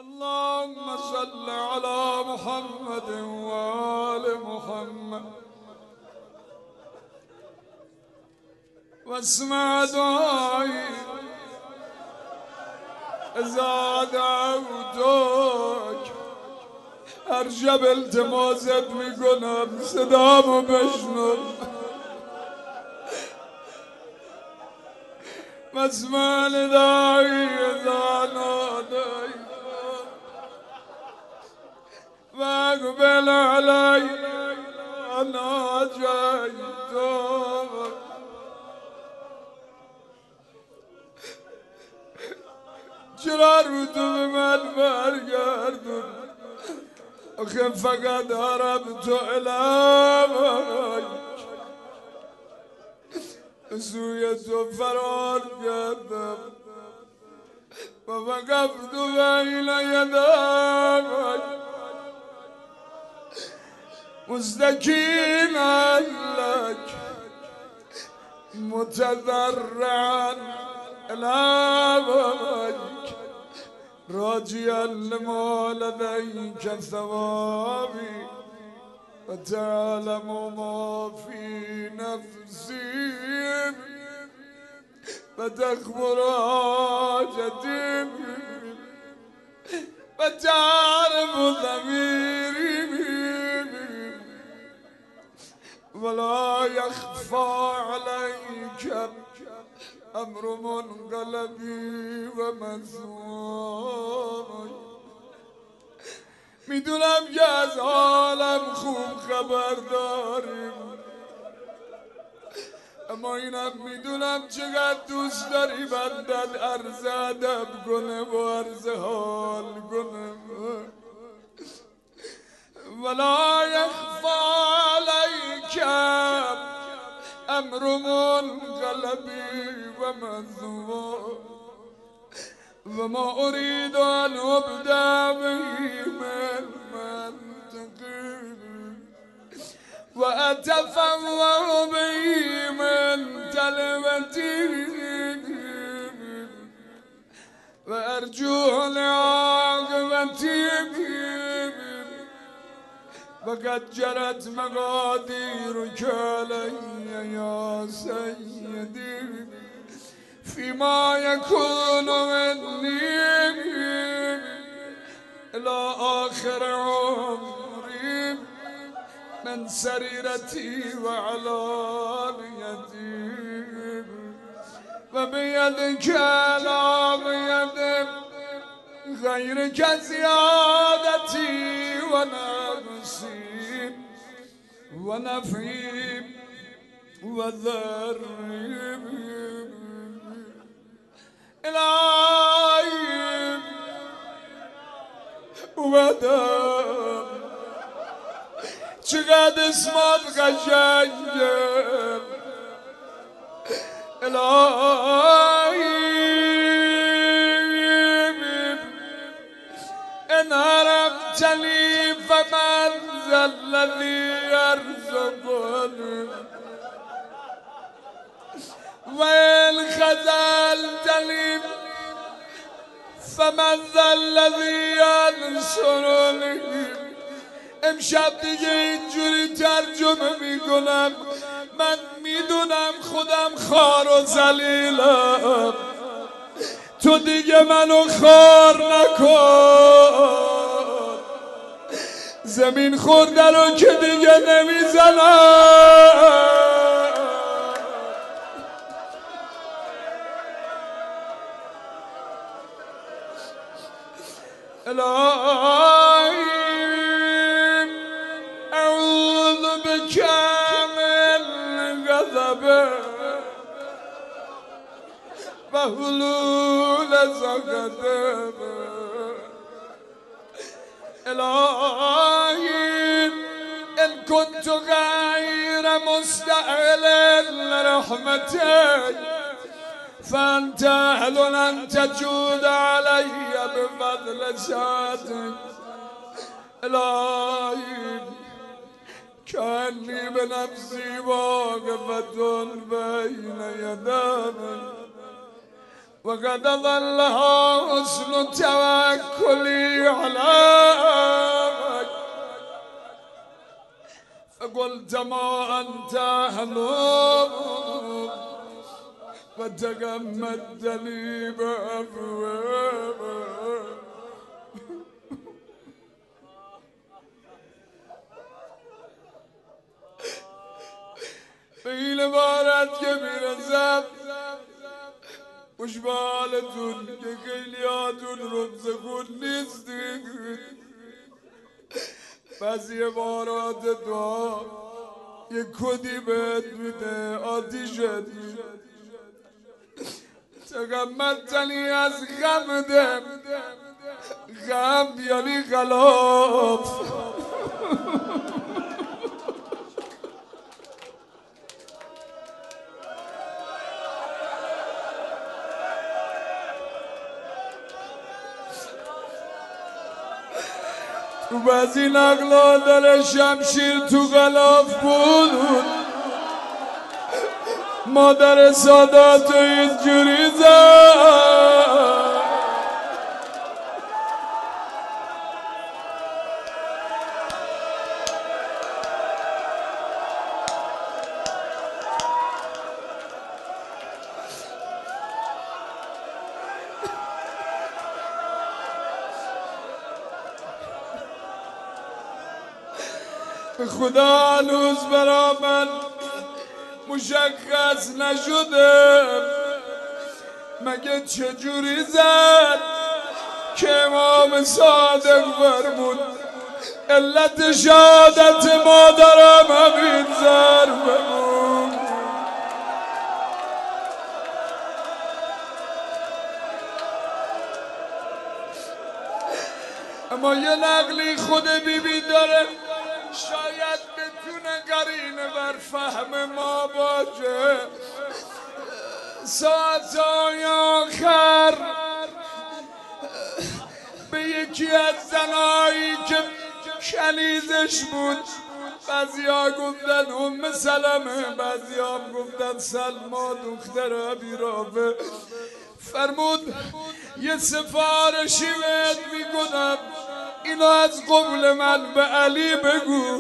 اللهم صل على محمد وآل محمد واسمع دعائي إذا دعوتك هر شب التماست میکنم صدامو بشنو واسمع ندایی إذا ناديت واقبل علي أنا جيتك چرا رو تو به من برگردون آخه فقط عرب تو علمک سوی تو فرار کردم و وقفت بین یدیک مستکینا لک متضرعا إليك راجيا لما لديك ثوابي وتعلم ما في نفسي فتخبر حاجتي وتعرف ضميري ولا يخفى عليك أمر منقلبی و مثوای میدونم که از حالم خوب خبر داریم اما اینم میدونم چقدر دوست داری بندت عرض ادب کنه و عرض حال کنه ولا یخفی علیک امر منقلبی و مثوای و ما اريد ان ابدا به من منطقی و اتفوه به من تلوتی و ارجو لعاقبتی وقد جرت مقاديرك علي يا سيدي فيما يكون مني إلى آخر عمري من سريرتي وعلانيتي وبيدك لا بيد غيرك زيادتي ونقصي ونفي وذري إلهي ودم چقدر اسمت قشنگه إلهي إن هربتني فمن ذا الذي يرزقني وإن خذلتني فمن ذا الذي ينصرني امشب دیگه اینجوری ترجمه میکنم من میدونم خودم خار و ذلیلم تو دیگه منو خار نکن زمین خورده رو که دیگه نمیزنم الهی اعوذ بک من غضبه و حلول سخطه الهی ان كنت غير مستأهل لرحمتك فأنت أهل أن تجود علي بفضل ذاتك إلهي كأني بنفسي واقفة بين يديك وقد ظلها حسن توكلي عليك فقلت ما أنت أهله وتجمدتني بأبوابك به این عبارت که میرسم خوشبالتون که خیلیاتون رمز خون نیستید بعضی عبارات دعا یه کدی بهت میده آتیشت تغمدتنی از غم ده غم یعنی غلاف تو بعضی نقلا داره شمشیر تو غلاف بود مادر سادات اینجوری زد به خدا هنوز برا من مشخص نشده مگه چجوری زد که امام صادق فرمود علت شهادت مادرم همین ضربه بود اما یه نقلی خود بیبی داره شاید بتونه قرینه بر فهم ما باشه ساعتهای آخر به یکی از زنایی که کنیزش بود بعضی ها گفتن ام سلمه بعضی ها گفتن سلما دختر ابی رافع فرمود یه سفارشی بهت میکنم اینو از قبل من به علی بگو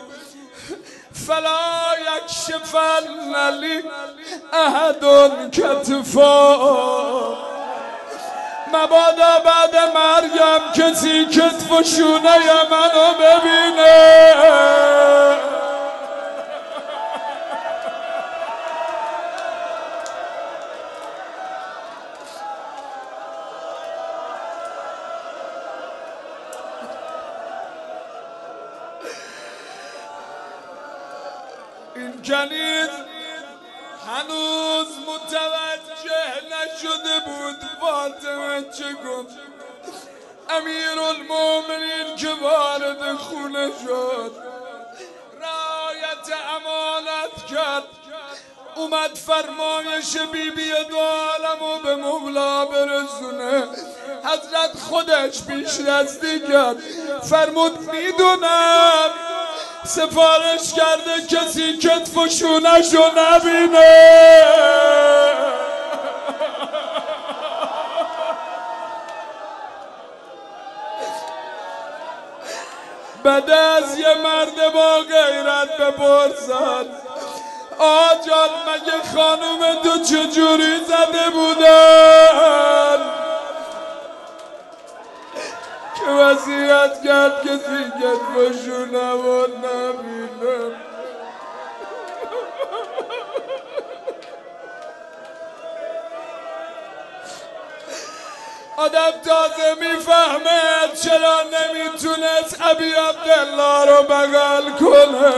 فلا یکشفن لی احد کتفا مبادا بعد مرگم کسی کتف و شونه منو ببینه این کنیز هنوز متوجه نشده بود فاطمه چه گفت امیرالمومنین که وارد خونه شد رعایت امانت کرد اومد فرمایش بیبی دو عالمو به مولا برسونه حضرت خودش پیش دستی کرد فرمود میدونم سفارش کرده کسی کتف و شونه‌شو نبینه بعد از یه مرد با غیرت بپرسن آجان مگه خانوم تو چجوری زده بودن که وصیت کرد کسی کتفشو نبینم آدم تازه میفهمه چرا نمیتونست ابی عبدالله رو بغل کنه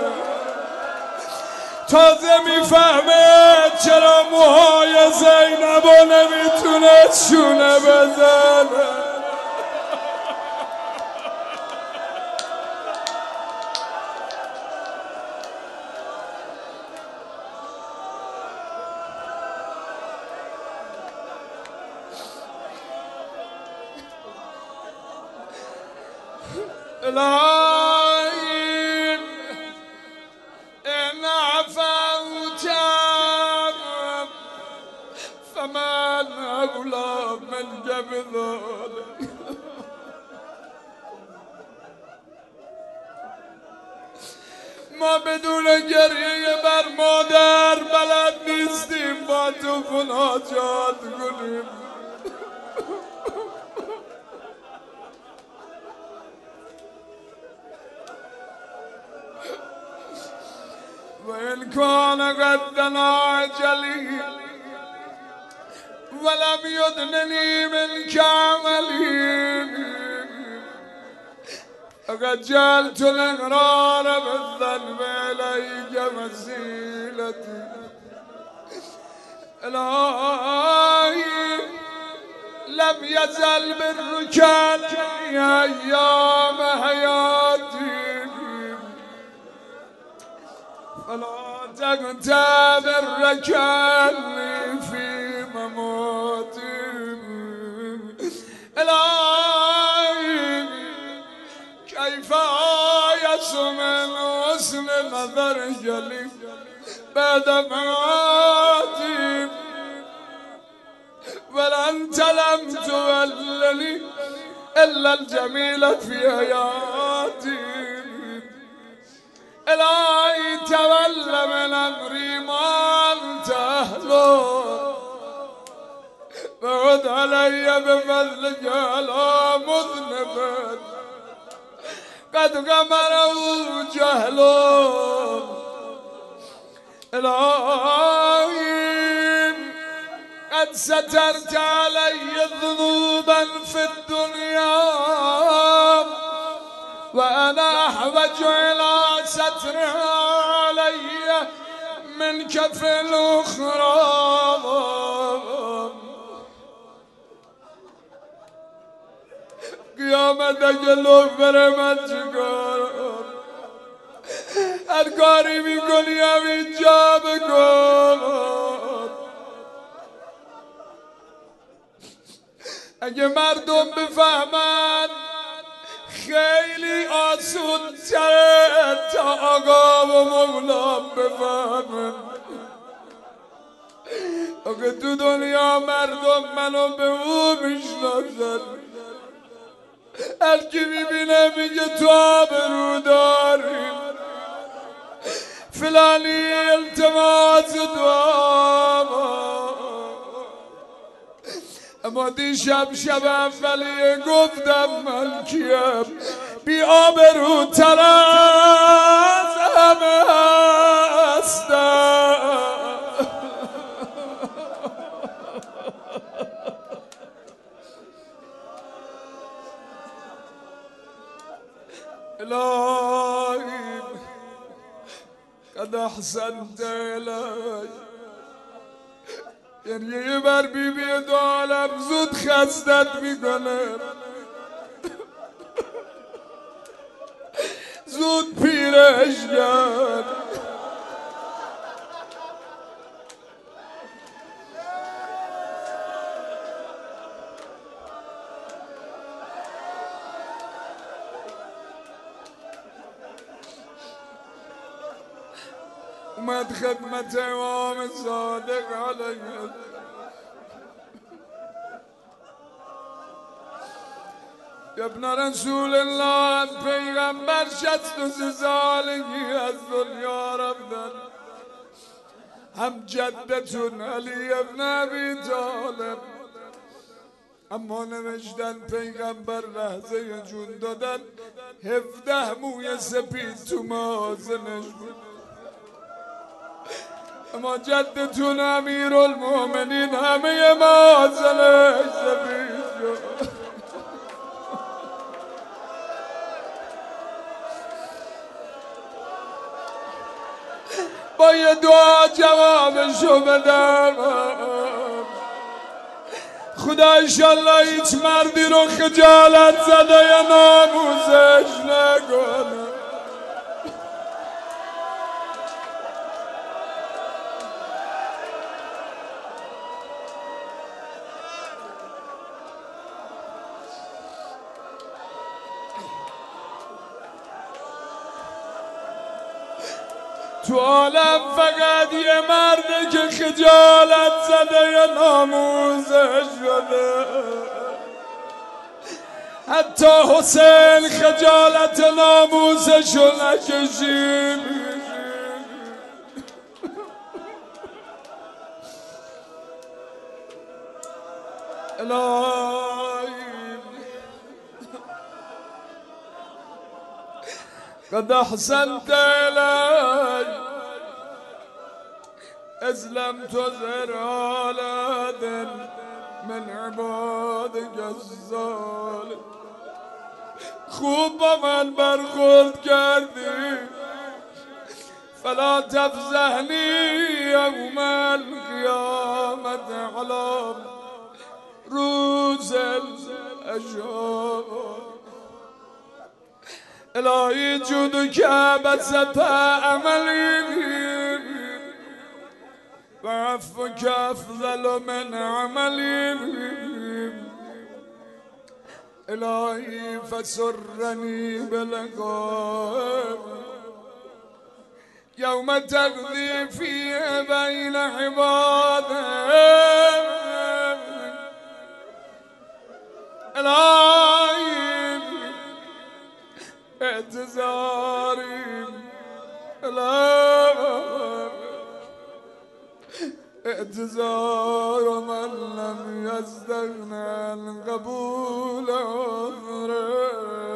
تازه میفهمه چرا موهای زینب رو نمیتونست شونه بزنه الهی ان عفوت فمن اولی منك بذلك ما بدون گریه بر مادر بلد نیستیم با تو مناجات کنیم. وإن كان قد دنا أجلي ولم يدنني منك عملي فقد جعلت الإقرار بالذنب إليك وسيلتي. إلهي لم يزل برك علي أيام حياتي فلا تغتابرك عني في مماتي. إلهي كيف آيس من حسن نظرك لي بعد مماتي وأنت لم تولني إلا الجميلة في حياتي. إلهي تولى من أمري ما أنت أهله فعد علي بفضلك على مذنب قد غمره جهله. إلهي قد سترت علي ذنوبا في الدنيا وأنا أحوج إلى سترها علي منك في الأخرى. قیامت جلو برمت چکار هر کاری میکنی همینجا بکن. اگه مردم بفهمن خیلی آسون تره تا آقا و مولام بفهمن. اگه تو دنیا مردم منو به او میشناسن هر کی میبینه میگه تو آبرو داری فلانی التماس دعا. اما دیشب شب اولیه گفتم من کیم بی آبرو تر از همه هستم. الهی قد احسنت الی. یعنی یه بر بیبی دو عالم زود خستت میکنه زود پیرش کرد. اومد خدمت امام صادق علیه ابن رسول الله پیغمبر 63 سالگی از دنیا رفتن. هم جدتون علی ابن ابی طالب اما نوشتن پیغمبر لحظه جون دادن 17 موی سپید تو مازنش بود. اما جدتون امیر المؤمنین همه مازنش سپید شد. با یه دعا جوابشو بدم خدا انشالله هیچ مردی رو خجالت زده یا ناموزش نکنه. تو عالم فقط یه مرده که خجالت زده یا ناموزش شده. حتی حسین خجالت ناموزشو نکشید. الهی قد احسنت الي اذ لم تظهر على من عبادك الظالم. خوب با من برخورد کردی فلا تفضحنی یوم القیامت علی روز الاشهاد. الهی جودک بسط عملی و عفوک افضل من عملی. الهی فسرنی بلقائک یوم تقضی فیه بین عبادک. الهی اعتذاری اعتذار من لم يستغن عن قبول عذره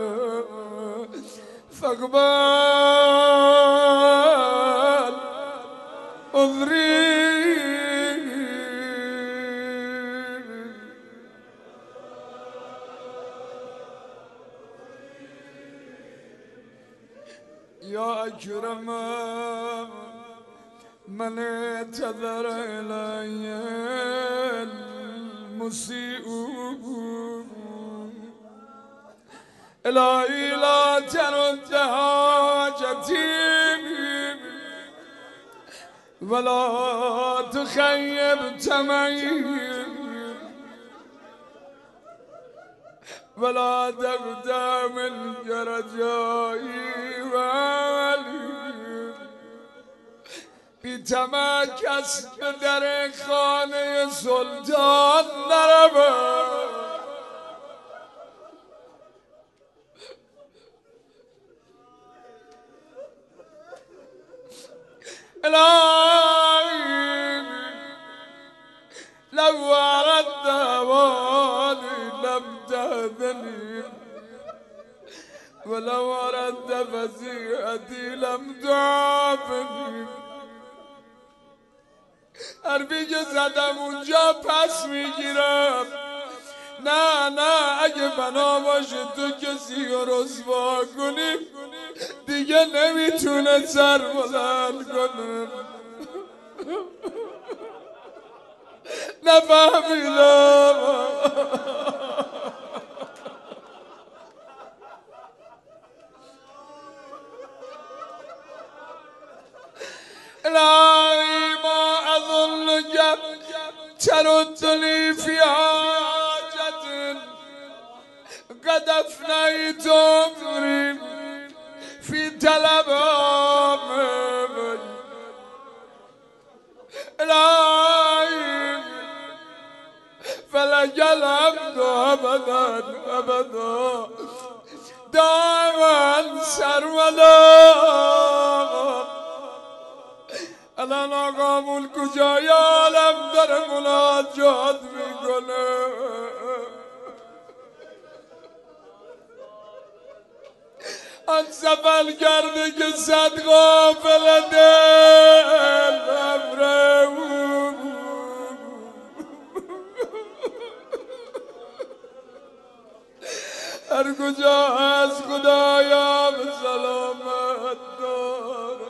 فاقبل عذري. يا أكرم من اعتذر إلي المسيء. إلهي لا ترد حاجتي ولا تخيب تمعي ولا تقطع من رجائي وعلي. بی طمع کس به در خانه سلطان نرود. الهی لو أردت وادي لم تهدني ولو أردت فزيعتي لم تعافني. حرفی که زدم اونجا پس میگیرم. نه اگه بنا باشه تو کسی رو رسوا کنی دیگه نمیتونه سر بلند کنه. نفهمیدم. الهی ما اظنك تردني في حاجة قد افنيت عمري في طلب امرك. الهي فلك الحمد ابدا ابدا دائما سرمدا. الان آقا مول کجای عالم داره مناجات میکنه. آن سفل کرده که صد غافل دل ببره هر کجا هست خدایا به سلامت داره.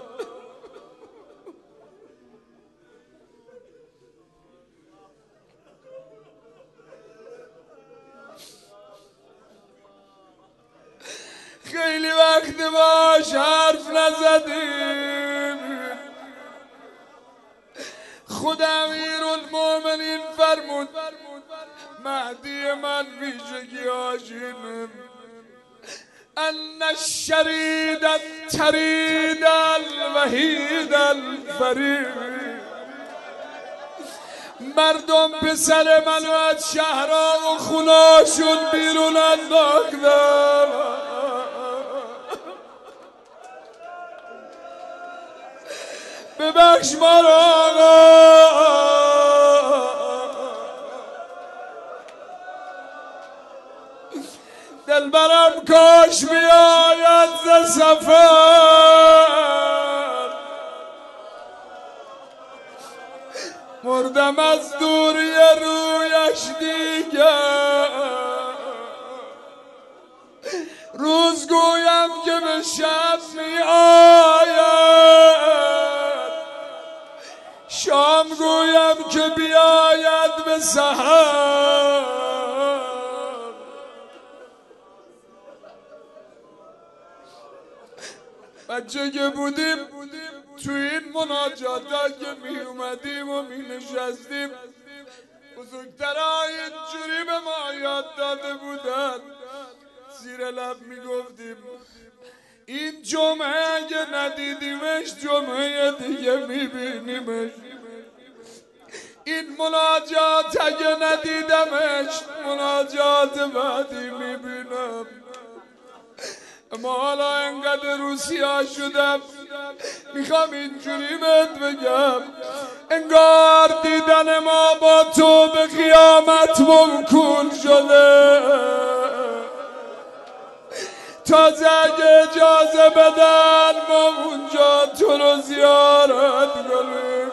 خیلی وقت باش حرف نزدیم. خود امیرالمومنین فرمود مهدی من ویژگی هاشیم ان الشرید الترید الوحید الفرید. مردم پسر منو از شهرها و خوناشون بیرون انداختن. ببخش ما را آقا. دلبرم کاش بیاید ز سفر، مردم از دوری رویش دیگر. روز گویم که به شب می آید، شام گویم که بیاید به سحر. بچه که بودیم تو این مناجاتا که می اومدیم و می نشستیم، بزرگترها اینجوری به ما یاد داده بودن، زیر لب می گفتیم این جمعه اگه ندیدیمش جمعه دیگه می بینیمش، این مناجات اگه ندیدمش مناجات بعدی می بینم. اما حالا انقدر روسیا شدم میخوام اینجوری بهت بگم، انگار دیدن ما با تو به قیامت موکول شده. تازه اگه اجازه بدن ما اونجا تو رو زیارت کنیم.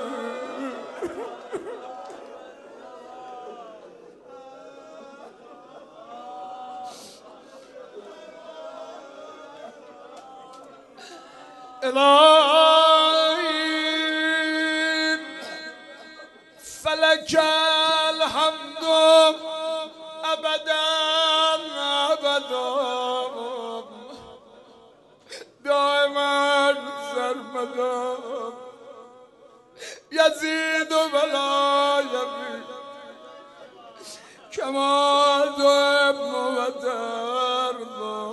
الهی فلک الحمد ابدا ابدا، دائما سرمدا، یزید ولا یزید کما ذهب و ترضا.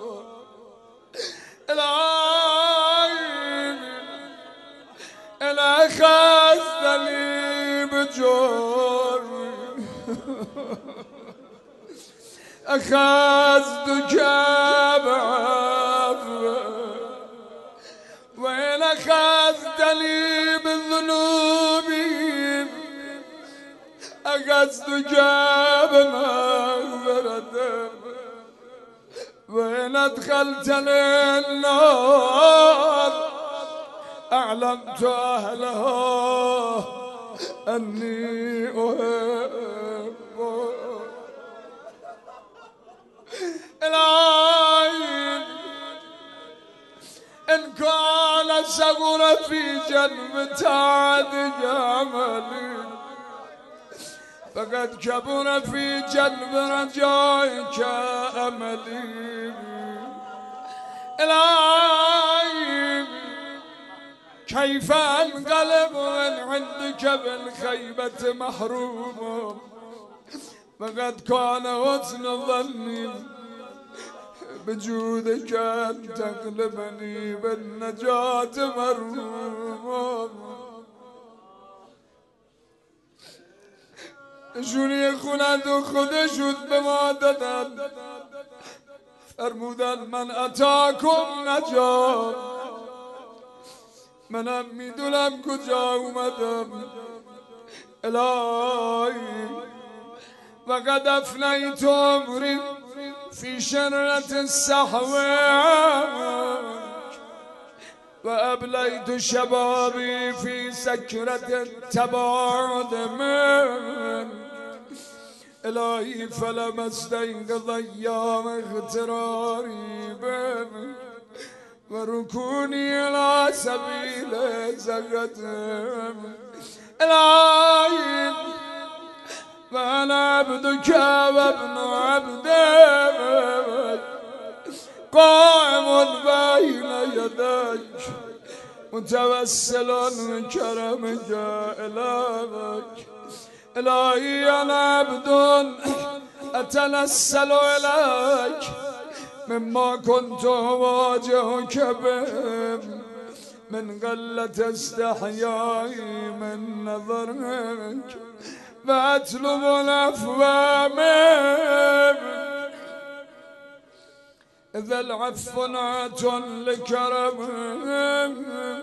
أخذتني بجوري أخذتك بعفو، وإن أخذتني بذنوبي أخذتك بمغفرة، وإن أدخلتني النار أعلمت أهلها أني أحب. الهي إن كان صغر في جنب تعدك عملي، فقد كبر في جنب رجائك أملي. الهي كيف انقلب من عندك بالخيبة محروم، فقد كان حسن ظني بجودك أن تغلبني بالنجاة مرحوم. نشونی خونند و خودشون به ما دادن، فرمودن من اتاکم نجات، منم میدونم کجا اومدم. الهی وقد افنیت عمری فی شرة السحو و ابلیت شبابی فی سکرة التباعد منك. الهی فلم استيقظ ایام اغتراری بك وركوني على سبيل زغتهم. الهي فأنا عبدك وابن عبدك قائم بين يديك متوسل بكرمك إليك. إلهي أنا عبد أتنسل إليك مما كنت أواجهك به من قلة استحيائي من نظرك، فأطلب العفو منك إذا العفو نعت لكرمك.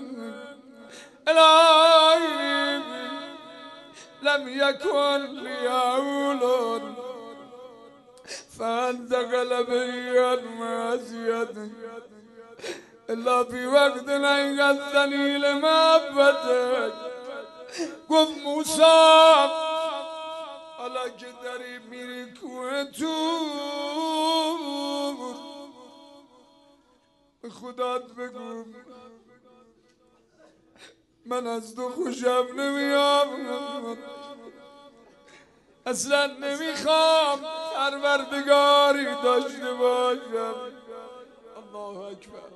إلهي لم يكن لي عول فانتقل بي المعصية إلا في وقت أنقذني لمحبتك. گفت موسی حالا که داری میری کوه طور به خدات بگو من از تو خوشم نمیام، اصلا نمیخوام پروردگاری داشته باشم. الله اکبر.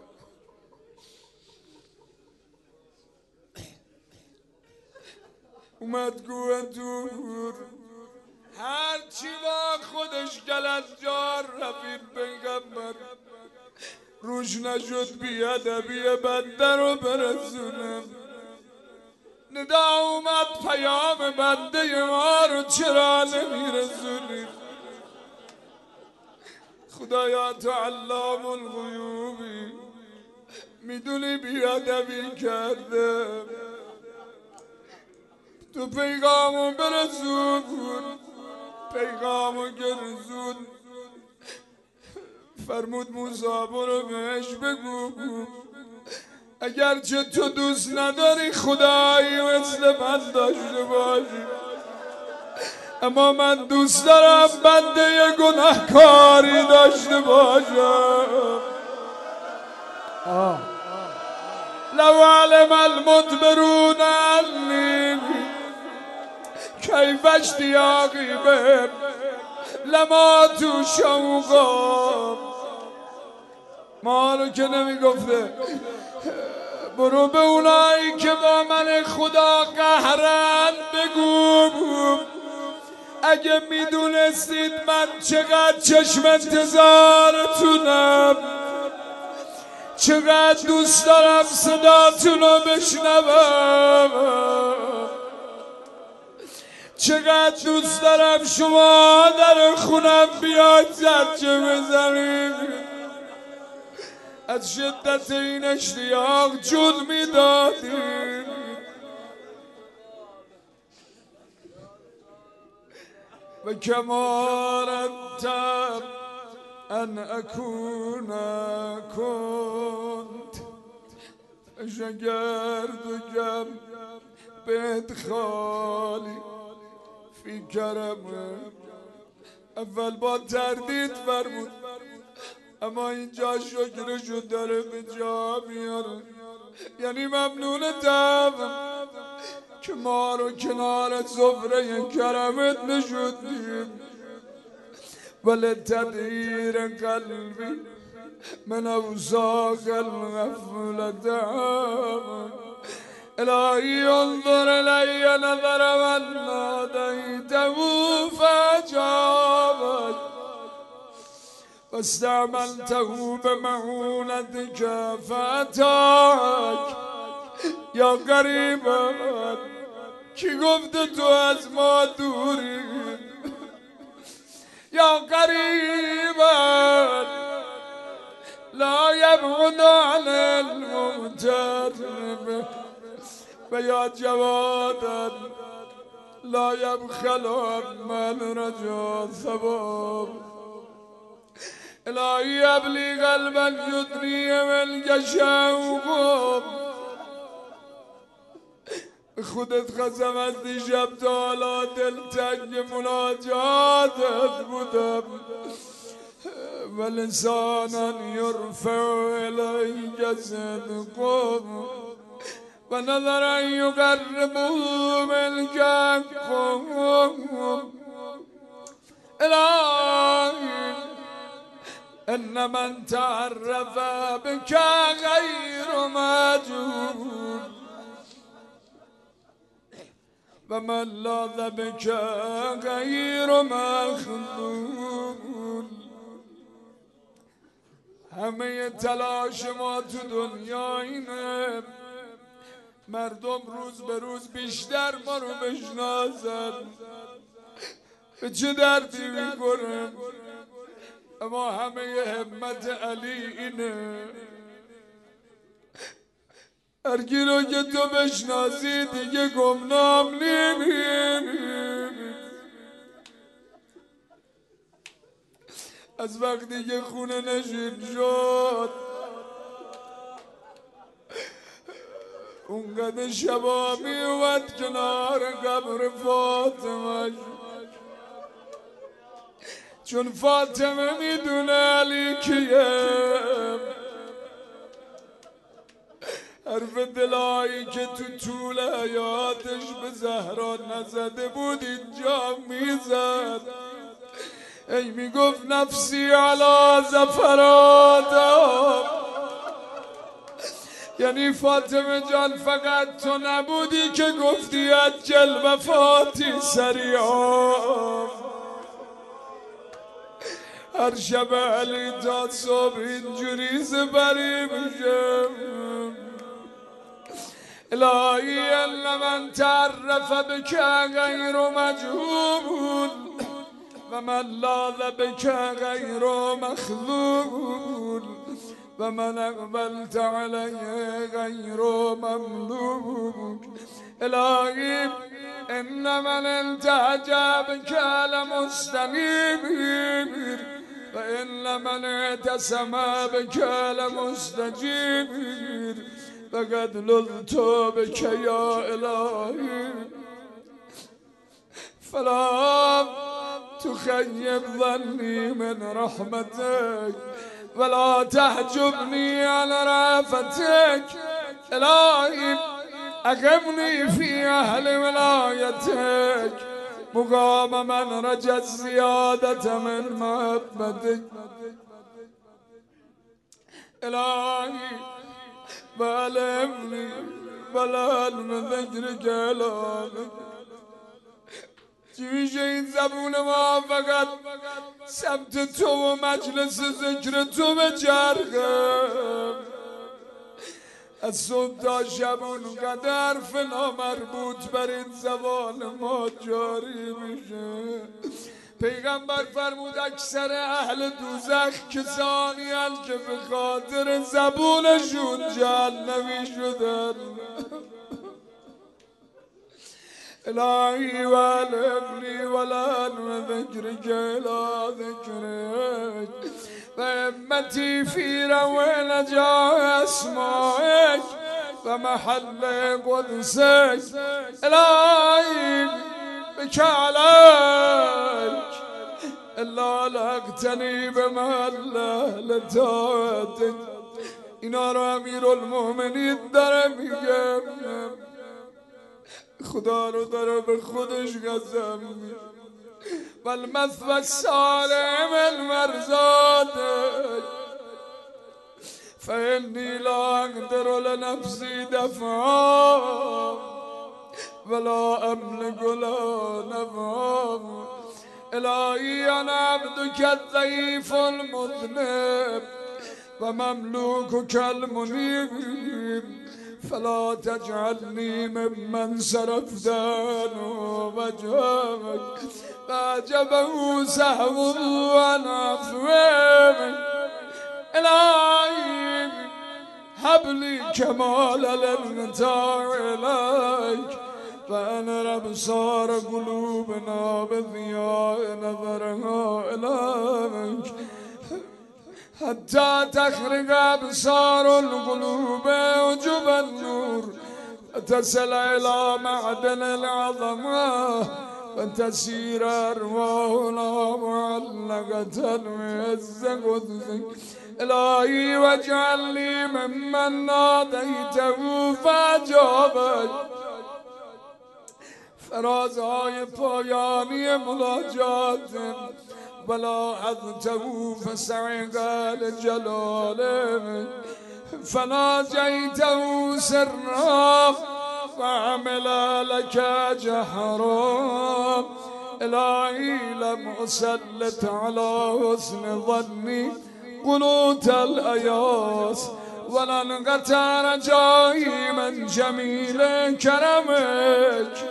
اومد کوه طور، هرچی با خودش گلنجار رفیق پیغمبر روش نشد بیادبی بنده رو برسونم. ندا اومد پیام بنده ما رو چرا نمیرسونی؟ خدایا تو علام الغیوبی، میدونی بیادبی کرده، تو پیغامو برسون. پیغامو که رسون فرمود موسی برو بهش بگو اگرچه تو دوست نداری خدایی مثل من داشته باشی، اما من دوست دارم بنده گناهکاری داشته باشم. لو علم المدبرون عنی کیف اشتیاقی بهم لما تو شوقا. ما رو که نمیگفته برو به اونایی که با من خدا قهرن بگو اگه میدونستید من چقدر چشم انتظارتونم، چقدر دوست دارم صداتونو بشنوم، چقدر دوست دارم شما در خونم بیاید زجه بزنید. از شدت این اشتیاق جون میدادید. و کما رتب ان اکون کنت شگردگم به ادخالی فی کرمه. اول با تردید فرمود، اما اینجا شکرشو داره به جا میاره، یعنی ممنونتم که ما رو کنار سفره کرمت نشوندیم. ولتدیر قلبی من اوساق الغفلة الهی انظر الی نظر من نادیته فاجابک واستعملته بمعونتك فاتاک. یا قریبا کی گفته تو از ما دوری؟ یا قریبا لا یبعد عن المغترب و یا جوادا لا یبخل من رجا ثواب. الهی ابلی قلبا یدری من شوق. خودت قسم از دیشب تا حالا دلتنگ مناجاتت بودم. و لسانا یرفع الیک صدقم و نظرا یقربوا منک حقم. الهی ان من تعرف بك غیر مجهول و من لاذ بك غیر مخذول. همه تلاش ما تو دنیا اینه مردم روز به روز بیشتر ما رو بشناسن، به چه دردی میکنه، اما همه همت علی اینه هرکی رو که تو بشناسی دیگه گمنام نمی‌بینی. از وقتی که خونه نشین شد اونقدر شبا میومد کنار قبر فاطمه چون فاطمه میدونه علی کیه. حرف دلایی که تو طول حیاتش به زهرا نزده بود اینجا میزد. ای میگفت نفسی علی زفرات، یعنی فاطمه جان فقط تو نبودی که گفتی اجل وفاتی سریعا. هر شب علی تا صبح اینجوری زبری میشه. الهی الا من تعرف بک غیر مجهول و من لاذ بک غیر مخذول و من اقبلت علیه غیر مملوک. الهی ان من التهج بک لمستنیر و ان من اعتصم بک لمستجیر فقد لذت بك يا إلهي فلا تخيب ظني من رحمتك ولا تحجبني عن رأفتك. إلهي أقمني في أهل ولايتك مقام من رجى الزيادة من محبتك. إلهي بلغني بلغن ذكرك الهك. چی میشه این زبون ما فقط سمت تو و مجلس ذکر تو به چرخه. از صبح تا شب اونقدر حرف نامربوط بر این زبان ما جاری میشه. پیغمبر فرمود اکثر اهل دوزخ کسانی هستند که به خاطر زبونشون جهنمی شدن. الهی والبنی ولن ذکرک الی ذکرک و امتی فی روی جای اسمائک و محل قدسک. الهی بک علیک الا لقتنی بمحل اهل طاعتک. اینا رو امیرالمؤمنین داره میگه، خدا رو داره به خودش قسم میده. والمثوى السالم المرزاد فإني لا أقدر لنفسي دفعا ولا أملك لا نفعا. إلهي أنا عبدك الضعيف المذنب ومملوكك المنيب فلا تجعلني ممن صرفت عنه وجهك فأعجبه سهو عن عفوك. إلهي هب لي كمال الانقطاع إليك فأنر أبصار قلوبنا بضياء نظرها إليك حتى تخرج أبصار القلوب وجب النور وتصل إلى معدن العظمة وتسير أرواحنا معلقة بعز قدسك. إلهي واجعل لي ممن ناديته فأجابك. فرازهای پایانی مناجات بلاغته فسعق لجلاله فناجيته سرا فعمل لك جهرا. إلهي لم أسلط على حسن ظني قنوت الأياس ولن قطع رجائي من جميل كرمك.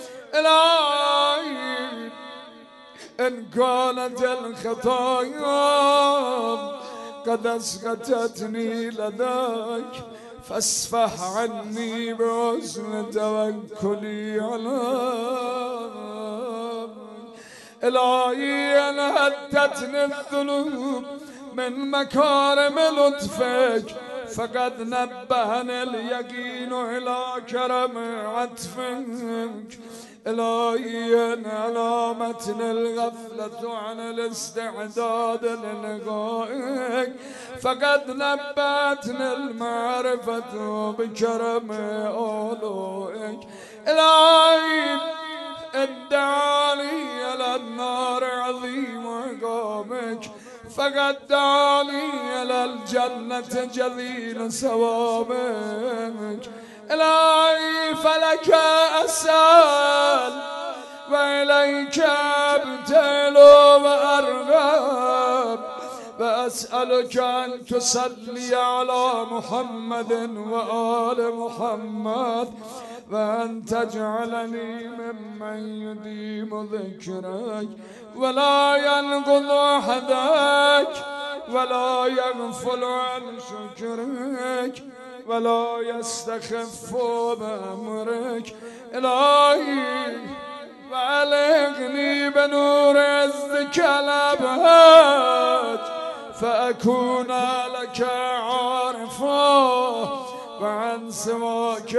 إلهي إن كانت الخطايا قد أسقطتني لديك فاصفح عني بحسن توكلي عليك. الهی ان هدتنی الذنوب من مكارم لطفك فقد نبهني اليقين إلى كرم عطفك الهي ان علامتني الغفلة عن الاستعداد للقائك فقد نبهتني المعرفة بكرم أولوك الهي ادعاني على النار عظيم عقابك فقد دعاني إلى الجنة جزيل ثوابك إلهي فلك أسأل وإليك أبتهل وأرغب وأسألك أن تصلي على محمد وآل محمد وأن تجعلني ممن يديم ذكرك ولا ينقض عهدك ولا يغفل عن شكرك ولا يستخف بأمرك إلهي وألهني بنور عزك الأبهات فأكون لك عارفا وعن سواك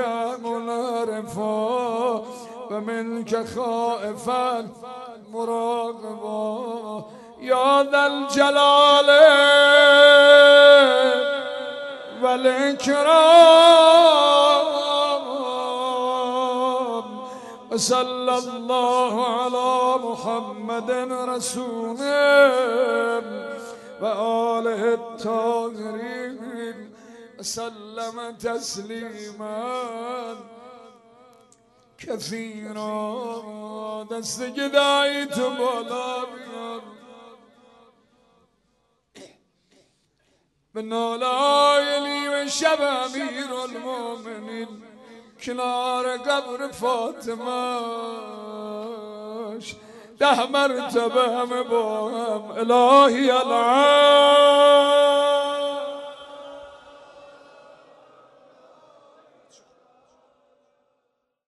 منعرفا ومنك خائفا مراقبا يا ذا الجلال والإكرام وصلى الله على محمد رسوله وآله الطاهرين وسلم تسليما كثيرا دست گدایت بالا بیار به نالای نیمه شب امیر المؤمنین کنار قبر فاطمهش 10 مرتبه همه با هم الهی العالم